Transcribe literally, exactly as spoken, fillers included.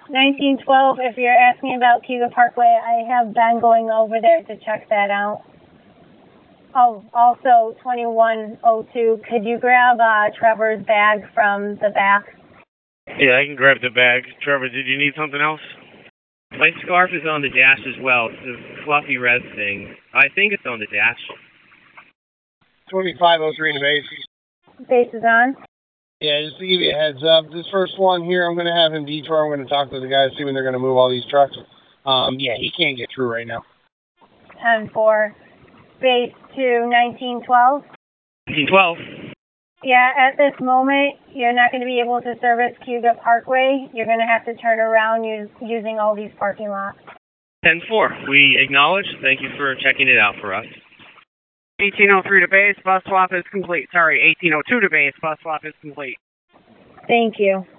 nineteen twelve, if you're asking about Cuba Parkway, I have Ben going over there to check that out. Oh, also twenty-one oh two, could you grab uh, Trevor's bag from the back? Yeah, I can grab the bag. Trevor, did you need something else? My scarf is on the dash as well. It's a fluffy red thing. I think it's on the dash. twenty-five oh three in the base. Base is on. Yeah, just to give you a heads up, this first one here, I'm going to have him detour. I'm going to talk to the guys, see when they're going to move all these trucks. Um, yeah, he can't get through right now. ten four. Base to nineteen twelve. nineteen twelve. Yeah, at this moment, you're not going to be able to service Cuba Parkway. You're going to have to turn around use, using all these parking lots. ten four. We acknowledge. Thank you for checking it out for us. eighteen oh three to base, bus swap is complete. Sorry, eighteen oh two to base, bus swap is complete. Thank you.